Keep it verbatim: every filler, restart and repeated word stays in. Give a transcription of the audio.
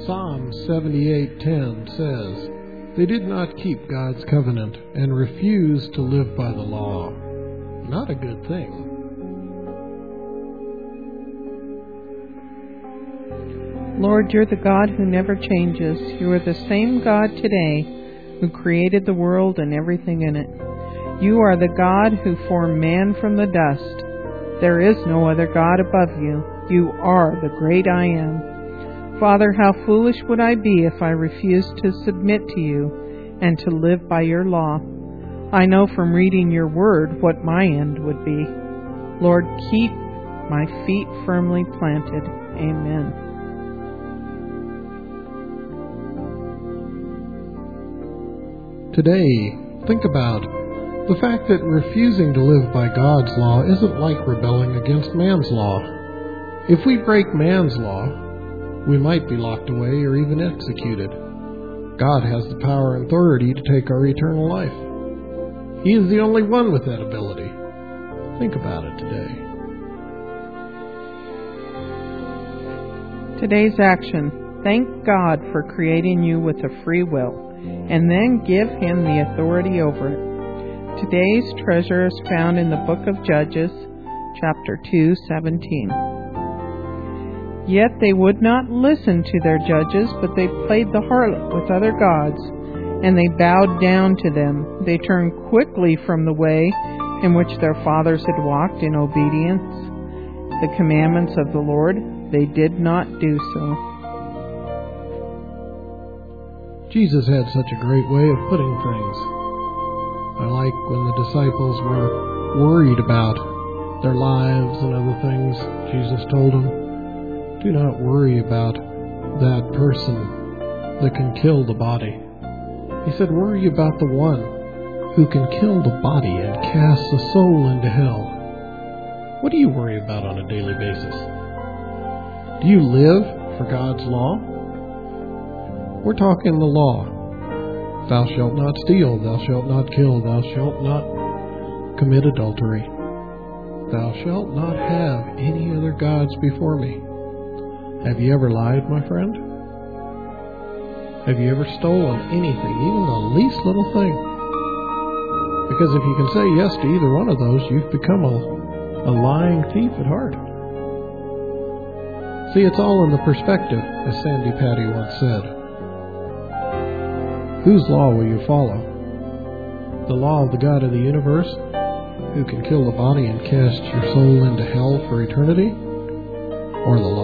Psalm seventy-eight ten says, "They did not keep God's covenant and refused to live by the law." Not a good thing. Lord, you're the God who never changes. You are the same God today who created the world and everything in it. You are the God who formed man from the dust. There is no other God above you. You are the great I Am. Father, how foolish would I be if I refused to submit to you and to live by your law. I know from reading your word what my end would be. Lord, keep my feet firmly planted. Amen. Today, think about the fact that refusing to live by God's law isn't like rebelling against man's law. If we break man's law, we might be locked away or even executed. God has the power and authority to take our eternal life. He is the only one with that ability. Think about it today. Today's action. Thank God for creating you with a free will, and then give Him the authority over it. Today's treasure is found in the book of Judges, chapter two, seventeen. Yet they would not listen to their judges, but they played the harlot with other gods, and they bowed down to them. They turned quickly from the way in which their fathers had walked in obedience, the commandments of the Lord. They did not do so. Jesus had such a great way of putting things. I like when the disciples were worried about their lives and other things. Jesus told them, do not worry about that person that can kill the body. He said, worry about the one who can kill the body and cast the soul into hell. What do you worry about on a daily basis? Do you live for God's law? We're talking the law. Thou shalt not steal, thou shalt not kill, thou shalt not commit adultery. Thou shalt not have any other gods before me. Have you ever lied, my friend? Have you ever stolen anything, even the least little thing? Because if you can say yes to either one of those, you've become a, a lying thief at heart. See, it's all in the perspective, as Sandy Patty once said. Whose law will you follow? The law of the God of the universe, who can kill the body and cast your soul into hell for eternity? Or the